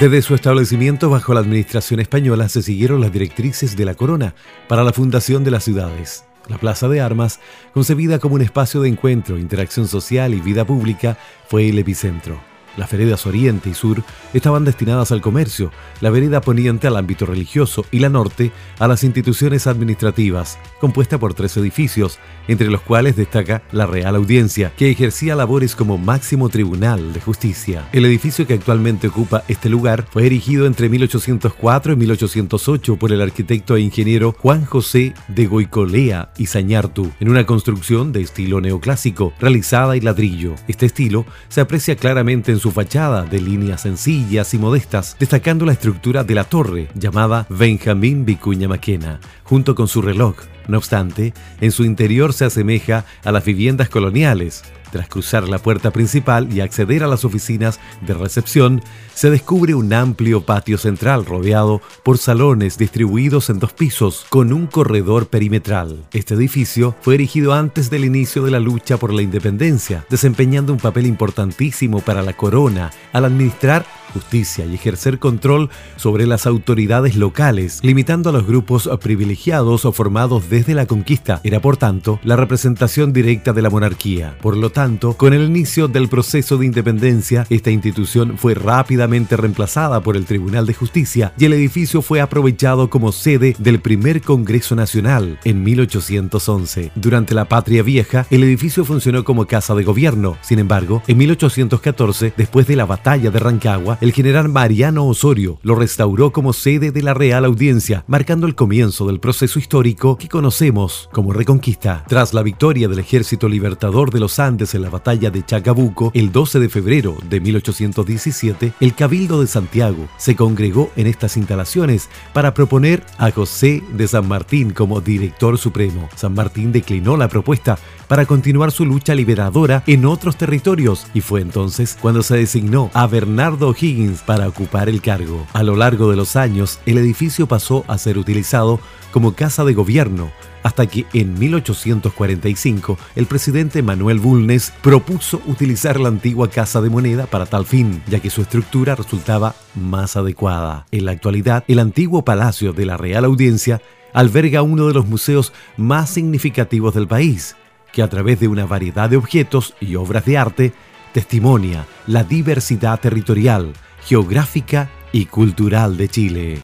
Desde su establecimiento bajo la administración española se siguieron las directrices de la corona para la fundación de las ciudades. La Plaza de Armas, concebida como un espacio de encuentro, interacción social y vida pública, fue el epicentro. Las veredas oriente y sur estaban destinadas al comercio, la vereda poniente al ámbito religioso y la norte a las instituciones administrativas, compuesta por 3 edificios, entre los cuales destaca la Real Audiencia, que ejercía labores como máximo tribunal de justicia. El edificio que actualmente ocupa este lugar fue erigido entre 1804 y 1808 por el arquitecto e ingeniero Juan José de Goicolea y Zañartu, en una construcción de estilo neoclásico, realizada en ladrillo. Este estilo se aprecia claramente en su fachada de líneas sencillas y modestas, destacando la estructura de la torre, llamada Benjamín Vicuña Maquena, junto con su reloj. No obstante, en su interior se asemeja a las viviendas coloniales. Tras cruzar la puerta principal y acceder a las oficinas de recepción, se descubre un amplio patio central rodeado por salones distribuidos en 2 pisos con un corredor perimetral. Este edificio fue erigido antes del inicio de la lucha por la independencia, desempeñando un papel importantísimo para la corona al administrar justicia y ejercer control sobre las autoridades locales, limitando a los grupos privilegiados o formados desde la conquista. Era, por tanto, la representación directa de la monarquía. Por lo tanto, con el inicio del proceso de independencia, esta institución fue rápidamente reemplazada por el Tribunal de Justicia y el edificio fue aprovechado como sede del primer Congreso Nacional en 1811. Durante la Patria Vieja, el edificio funcionó como casa de gobierno. Sin embargo, en 1814, después de la batalla de Rancagua, el general Mariano Osorio lo restauró como sede de la Real Audiencia, marcando el comienzo del proceso histórico que conocemos como Reconquista. Tras la victoria del Ejército Libertador de los Andes en la batalla de Chacabuco, el 12 de febrero de 1817, el Cabildo de Santiago se congregó en estas instalaciones para proponer a José de San Martín como director supremo. San Martín declinó la propuesta para continuar su lucha liberadora en otros territorios, y fue entonces cuando se designó a Bernardo O'Higgins para ocupar el cargo. A lo largo de los años, el edificio pasó a ser utilizado como casa de gobierno, hasta que en 1845 el presidente Manuel Bulnes propuso utilizar la antigua Casa de Moneda para tal fin, ya que su estructura resultaba más adecuada. En la actualidad, el antiguo Palacio de la Real Audiencia alberga uno de los museos más significativos del país, que a través de una variedad de objetos y obras de arte testimonia la diversidad territorial, geográfica y cultural de Chile.